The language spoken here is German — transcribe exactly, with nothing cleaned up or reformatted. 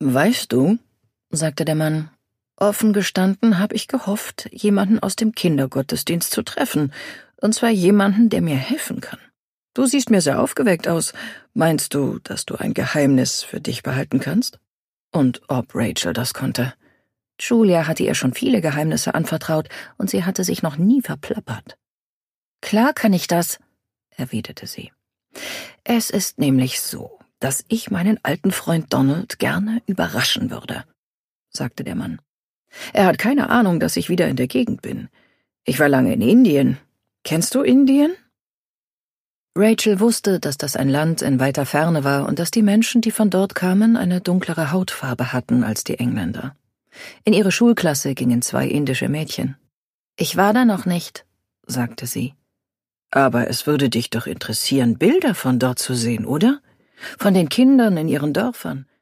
»Weißt du«, sagte der Mann, »offen gestanden habe ich gehofft, jemanden aus dem Kindergottesdienst zu treffen, und zwar jemanden, der mir helfen kann. Du siehst mir sehr aufgeweckt aus. Meinst du, dass du ein Geheimnis für dich behalten kannst?« Und ob Rachel das konnte. Julia hatte ihr schon viele Geheimnisse anvertraut, und sie hatte sich noch nie verplappert. »Klar kann ich das«, erwiderte sie. »Es ist nämlich so, dass ich meinen alten Freund Donald gerne überraschen würde«, sagte der Mann. »Er hat keine Ahnung, dass ich wieder in der Gegend bin. Ich war lange in Indien. Kennst du Indien?« Rachel wusste, dass das ein Land in weiter Ferne war und dass die Menschen, die von dort kamen, eine dunklere Hautfarbe hatten als die Engländer. In ihre Schulklasse gingen zwei indische Mädchen. »Ich war da noch nicht«, sagte sie. »Aber es würde dich doch interessieren, Bilder von dort zu sehen, oder? Von den Kindern in ihren Dörfern.